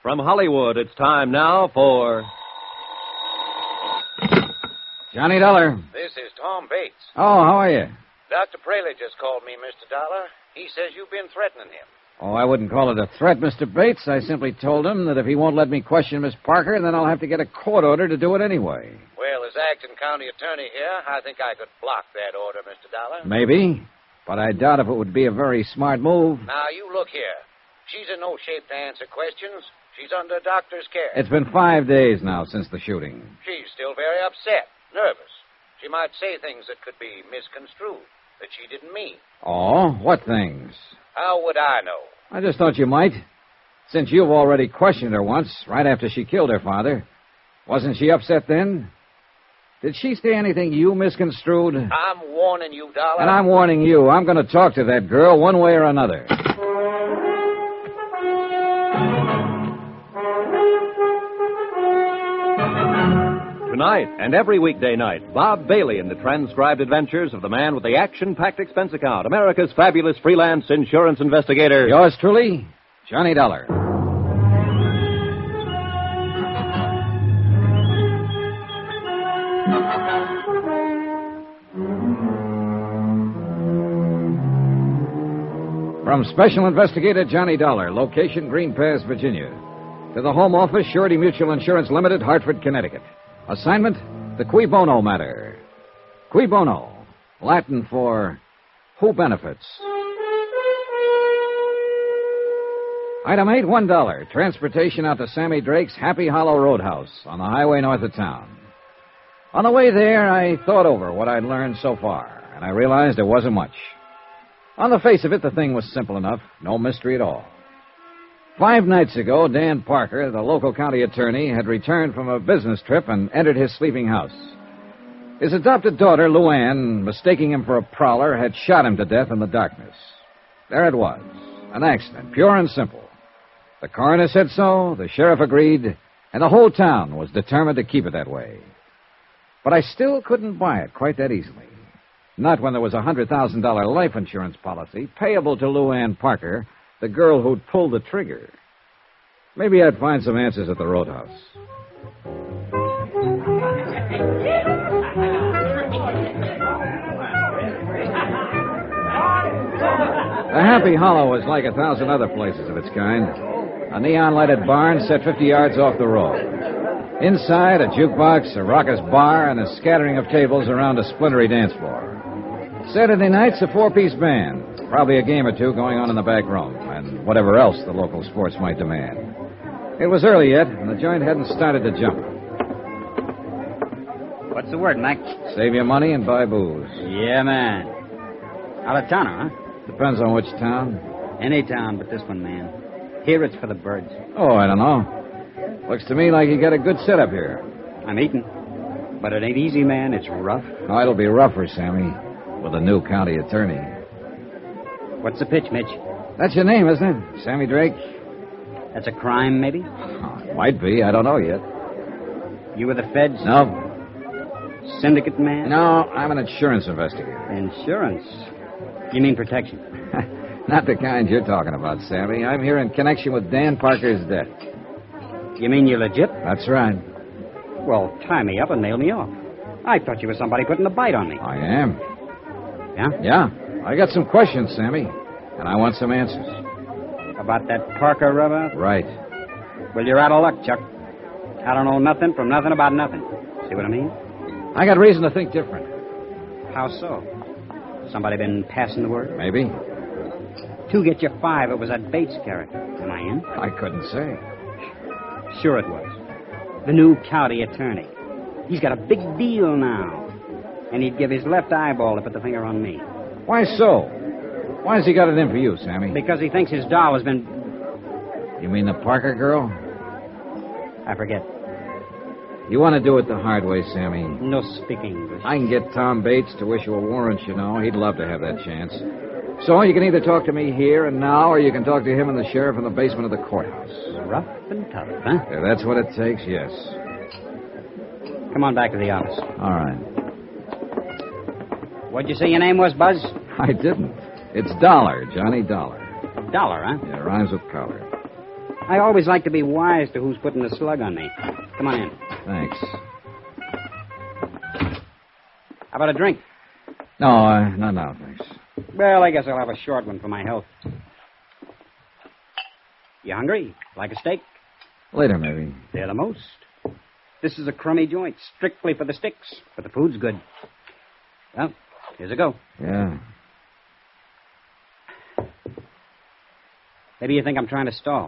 From Hollywood, it's time now for... Johnny Dollar. This is Tom Bates. Oh, how are you? Dr. Praley just called me, Mr. Dollar. He says you've been threatening him. Oh, I wouldn't call it a threat, Mr. Bates. I simply told him that if he won't let me question Miss Parker, then I'll have to get a court order to do it anyway. Well, as acting county attorney here, I think I could block that order, Mr. Dollar. Maybe, but I doubt if it would be a very smart move. Now, you look here. She's in no shape to answer questions. She's under doctor's care. It's been 5 days now since the shooting. She's still very upset, nervous. She might say things that could be misconstrued, that she didn't mean. Oh, what things? How would I know? I just thought you might. Since you've already questioned her once, right after she killed her father. Wasn't she upset then? Did she say anything you misconstrued? I'm warning you, Dollar. And I'm warning you. I'm going to talk to that girl one way or another. Tonight and every weekday night, Bob Bailey in the transcribed adventures of the man with the action-packed expense account, America's fabulous freelance insurance investigator. Yours truly, Johnny Dollar. From Special Investigator Johnny Dollar, location Green Pass, Virginia, to the Home Office, Surety Mutual Insurance Limited, Hartford, Connecticut. Assignment, the Cui Bono matter. Cui Bono, Latin for who benefits. Item 8, $1. Transportation out to Sammy Drake's Happy Hollow Roadhouse on the highway north of town. On the way there, I thought over what I'd learned so far, and I realized there wasn't much. On the face of it, the thing was simple enough, no mystery at all. 5 nights ago, Dan Parker, the local county attorney, had returned from a business trip and entered his sleeping house. His adopted daughter, Luann, mistaking him for a prowler, had shot him to death in the darkness. There it was, an accident, pure and simple. The coroner said so, the sheriff agreed, and the whole town was determined to keep it that way. But I still couldn't buy it quite that easily. Not when there was a $100,000 life insurance policy payable to Luann Parker, the girl who'd pulled the trigger. Maybe I'd find some answers at the roadhouse. The Happy Hollow was like 1,000 other places of its kind. A neon-lighted barn set 50 yards off the road. Inside, a jukebox, a raucous bar, and a scattering of tables around a splintery dance floor. Saturday nights, a 4-piece band. Probably a game or two going on in the back room, and whatever else the local sports might demand. It was early yet, and the joint hadn't started to jump. What's the word, Mac? Save your money and buy booze. Yeah, man. Out of town, huh? Depends on which town. Any town but this one, man. Here it's for the birds. Oh, I don't know. Looks to me like you got a good setup here. I'm eating. But it ain't easy, man. It's rough. Oh, it'll be rougher, Sammy, with a new county attorney. What's the pitch, Mitch? That's your name, isn't it? Sammy Drake? That's a crime, maybe? Oh, it might be. I don't know yet. You with the feds? No. Syndicate man? No, I'm an insurance investigator. Insurance? You mean protection? Not the kind you're talking about, Sammy. I'm here in connection with Dan Parker's death. You mean you're legit? That's right. Well, tie me up and nail me off. I thought you were somebody putting a bite on me. I am. Yeah? Yeah. I got some questions, Sammy, and I want some answers. About that Parker rubber? Right. Well, you're out of luck, Chuck. I don't know nothing from nothing about nothing. See what I mean? I got reason to think different. How so? Somebody been passing the word? Maybe. 2 get you 5. It was that Bates character. Am I in? I couldn't say. Sure it was. The new county attorney. He's got a big deal now. And he'd give his left eyeball to put the finger on me. Why so? Why has he got it in for you, Sammy? Because he thinks his doll has been... You mean the Parker girl? I forget. You want to do it the hard way, Sammy. No speak English. I can get Tom Bates to issue a warrant, you know. He'd love to have that chance. So you can either talk to me here and now, or you can talk to him and the sheriff in the basement of the courthouse. Rough and tough, huh? If that's what it takes, yes. Come on back to the office. All right. What'd you say your name was, Buzz? I didn't. It's Dollar, Johnny Dollar. Dollar, huh? Yeah, rhymes with collar. I always like to be wise to who's putting the slug on me. Come on in. Thanks. How about a drink? No, no, thanks. Well, I guess I'll have a short one for my health. You hungry? Like a steak? Later, maybe. They're the most. This is a crummy joint, strictly for the sticks, but the food's good. Well, here's a go. Yeah. Maybe you think I'm trying to stall.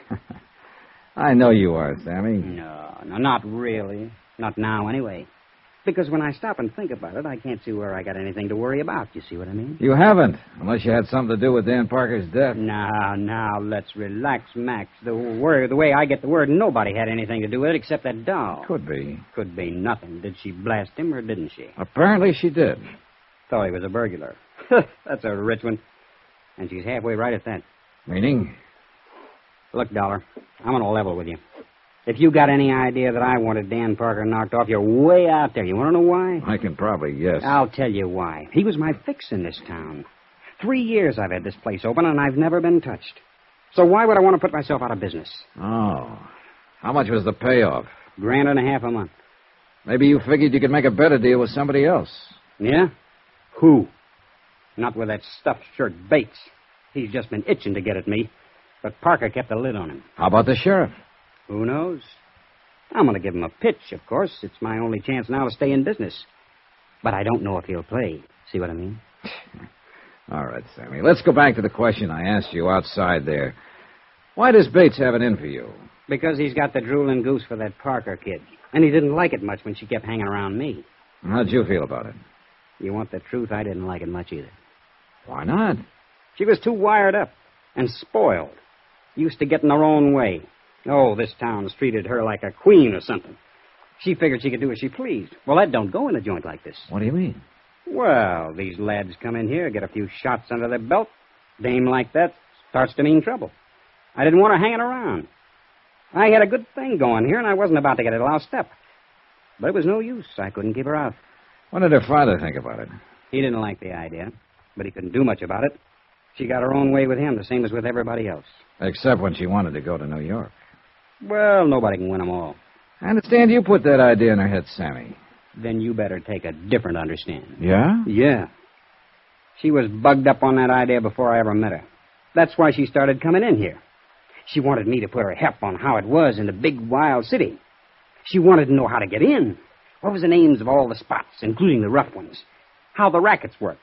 I know you are, Sammy. No, not really. Not now, anyway. Because when I stop and think about it, I can't see where I got anything to worry about. You see what I mean? You haven't, unless you had something to do with Dan Parker's death. Now, let's relax, Max. The way I get the word, nobody had anything to do with it except that doll. Could be. Could be nothing. Did she blast him or didn't she? Apparently she did. Thought he was a burglar. That's a rich one. And she's halfway right at that. Meaning? Look, Dollar, I'm on a level with you. If you got any idea that I wanted Dan Parker knocked off, you're way out there. You want to know why? I can probably guess. I'll tell you why. He was my fix in this town. 3 years I've had this place open, and I've never been touched. So why would I want to put myself out of business? Oh. How much was the payoff? $1.50 a month. Maybe you figured you could make a better deal with somebody else. Yeah? Who? Not with that stuffed shirt Bates. He's just been itching to get at me. But Parker kept a lid on him. How about the sheriff? Who knows? I'm going to give him a pitch, of course. It's my only chance now to stay in business. But I don't know if he'll play. See what I mean? All right, Sammy. Let's go back to the question I asked you outside there. Why does Bates have it in for you? Because he's got the drooling goose for that Parker kid. And he didn't like it much when she kept hanging around me. How'd you feel about it? You want the truth? I didn't like it much either. Why not? She was too wired up and spoiled. Used to getting her own way. Oh, this town's treated her like a queen or something. She figured she could do as she pleased. Well, that don't go in a joint like this. What do you mean? Well, these lads come in here, get a few shots under their belt. Dame like that starts to mean trouble. I didn't want her hanging around. I had a good thing going here, and I wasn't about to get it lost up. But it was no use. I couldn't keep her out. What did her father think about it? He didn't like the idea, but he couldn't do much about it. She got her own way with him, the same as with everybody else. Except when she wanted to go to New York. Well, nobody can win them all. I understand you put that idea in her head, Sammy. Then you better take a different understanding. Yeah? Yeah. She was bugged up on that idea before I ever met her. That's why she started coming in here. She wanted me to put her hep on how it was in the big, wild city. She wanted to know how to get in. What was the names of all the spots, including the rough ones? How the rackets worked.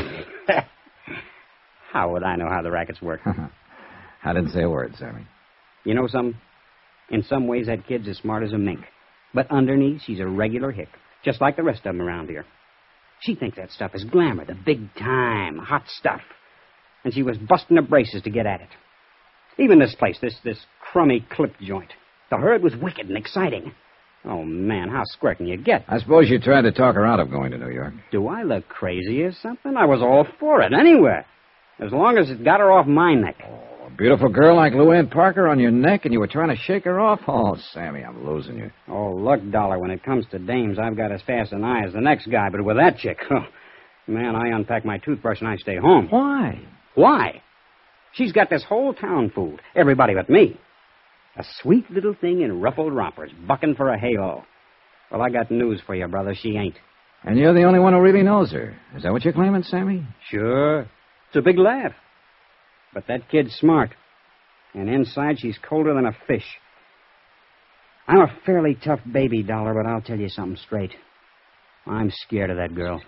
How would I know how the rackets work? I didn't say a word, Sammy. You know something? In some ways, that kid's as smart as a mink. But underneath, she's a regular hick, just like the rest of them around here. She thinks that stuff is glamour, the big time, hot stuff. And she was busting her braces to get at it. Even this place, this crummy clip joint. To her, it was wicked and exciting. Oh, man, how square can you get? I suppose you tried to talk her out of going to New York. Do I look crazy or something? I was all for it, anywhere. As long as it got her off my neck. Oh, a beautiful girl like Luann Parker on your neck, and you were trying to shake her off? Oh, Sammy, I'm losing you. Oh, look, Dollar, when it comes to dames, I've got as fast an eye as the next guy, but with that chick, oh, man, I unpack my toothbrush and I stay home. Why? Why? She's got this whole town fooled. Everybody but me. A sweet little thing in ruffled rompers, bucking for a halo. Well, I got news for you, brother. She ain't. And you're the only one who really knows her. Is that what you're claiming, Sammy? Sure. It's a big laugh. But that kid's smart. And inside, she's colder than a fish. I'm a fairly tough baby, Dollar, but I'll tell you something straight. I'm scared of that girl.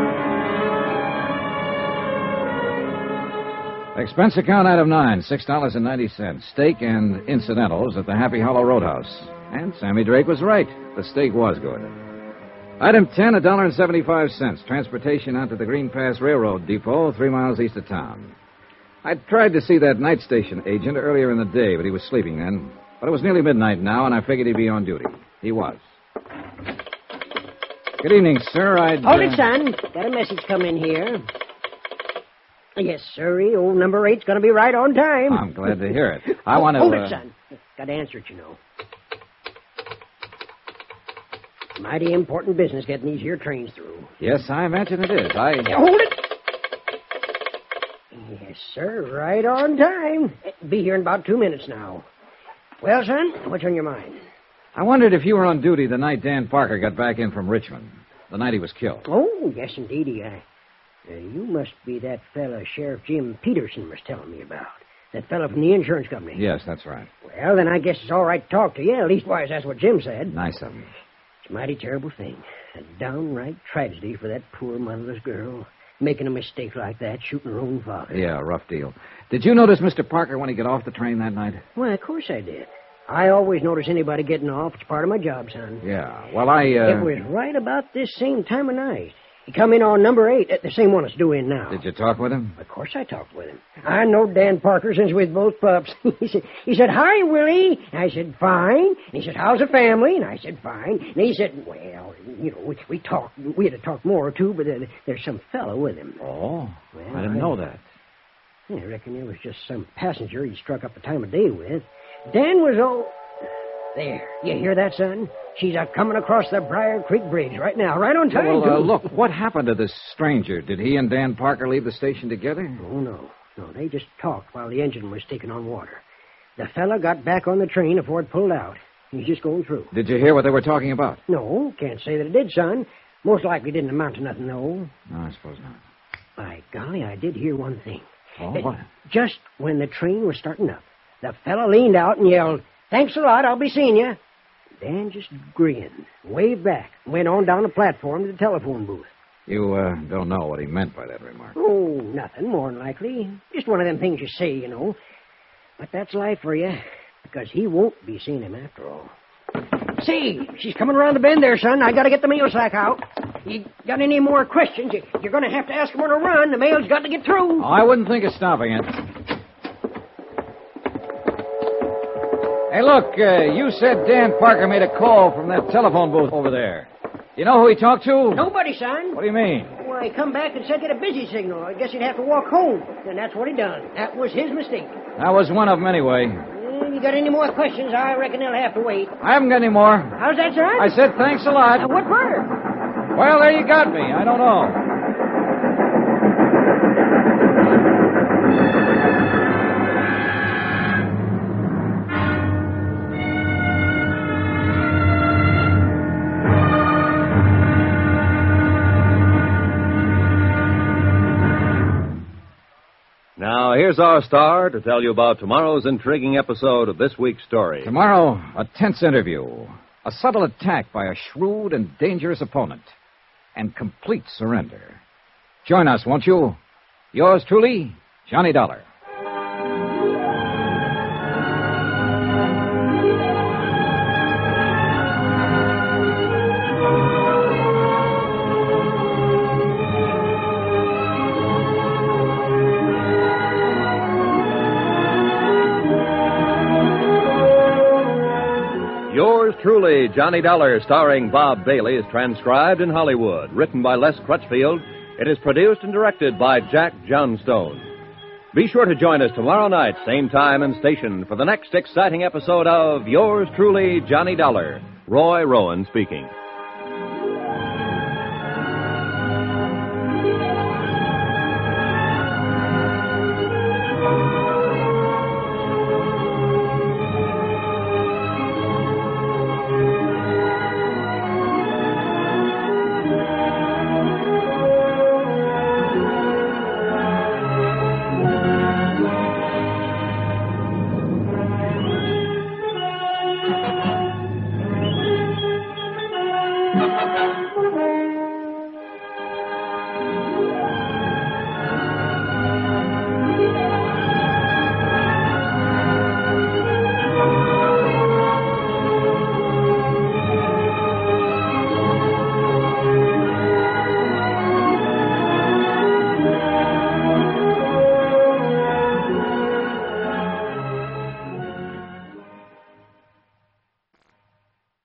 Expense account item 9, $6.90. Steak and incidentals at the Happy Hollow Roadhouse. And Sammy Drake was right. The steak was good. Item 10, $1.75. Transportation out to the Green Pass Railroad Depot, 3 miles east of town. I tried to see that night station agent earlier in the day, but he was sleeping then. But it was nearly midnight now, and I figured he'd be on duty. He was. Good evening, sir. Hold it, son. Got a message come in here. Yes, sirree. Old number 8's going to be right on time. I'm glad to hear it. I want to... Hold it, son. Got to answer it, you know. Mighty important business getting these here trains through. Yes, I imagine it is. Hold it. Yes, sir. Right on time. Be here in about 2 minutes now. Well, son, what's on your mind? I wondered if you were on duty the night Dan Parker got back in from Richmond, the night he was killed. Oh, yes, indeedy. You must be that fella Sheriff Jim Peterson was telling me about. That fella from the insurance company. Yes, that's right. Well, then I guess it's all right to talk to you. At leastwise, that's what Jim said. Nice of him. It's a mighty terrible thing. A downright tragedy for that poor motherless girl. Making a mistake like that, shooting her own father. Yeah, rough deal. Did you notice Mr. Parker when he got off the train that night? Well, of course I did. I always notice anybody getting off. It's part of my job, son. Yeah, well, It was right about this same time of night. He come in on number 8, the same one that's due in now. Did you talk with him? Of course I talked with him. I know Dan Parker since we was both pups. he said, "Hi, Willie." And I said, "Fine." And he said, "How's the family?" And I said, "Fine." And he said, "Well, we talked. We had to talk more, too, but there's some fellow with him." Oh, Well, I didn't know that. I reckon it was just some passenger he struck up the time of day with. Dan was There. You hear that, son? She's coming across the Briar Creek Bridge right now, right on time, Well, too. look, what happened to this stranger? Did he and Dan Parker leave the station together? Oh, no. No, they just talked while the engine was taking on water. The fella got back on the train before it pulled out. He's just going through. Did you hear what they were talking about? No, can't say that it did, son. Most likely didn't amount to nothing, though. No, I suppose not. By golly, I did hear one thing. Oh, what? Just when the train was starting up, the fella leaned out and yelled, "Thanks a lot, I'll be seeing you." Dan just grinned, waved back, and went on down the platform to the telephone booth. You don't know what he meant by that remark. Oh, nothing, more than likely. Just one of them things you say, you know. But that's life for you, because he won't be seeing him after all. See, she's coming around the bend there, son. I got to get the mail sack out. You got any more questions, you're going to have to ask him on a run. The mail's got to get through. Oh, I wouldn't think of stopping it. Hey, look, you said Dan Parker made a call from that telephone booth over there. You know who he talked to? Nobody, son. What do you mean? Well, he come back and said he had a busy signal. I guess he'd have to walk home. And that's what he done. That was his mistake. That was one of them anyway. Well, you got any more questions, I reckon they'll have to wait. I haven't got any more. How's that, son? I said thanks a lot. What for? Well, there you got me. I don't know. Now, here's our star to tell you about tomorrow's intriguing episode of this week's story. Tomorrow, a tense interview, a subtle attack by a shrewd and dangerous opponent, and complete surrender. Join us, won't you? Yours truly, Johnny Dollar. Yours truly, Johnny Dollar, starring Bob Bailey, is transcribed in Hollywood. Written by Les Crutchfield, it is produced and directed by Jack Johnstone. Be sure to join us tomorrow night, same time and station, for the next exciting episode of Yours truly, Johnny Dollar. Roy Rowan speaking.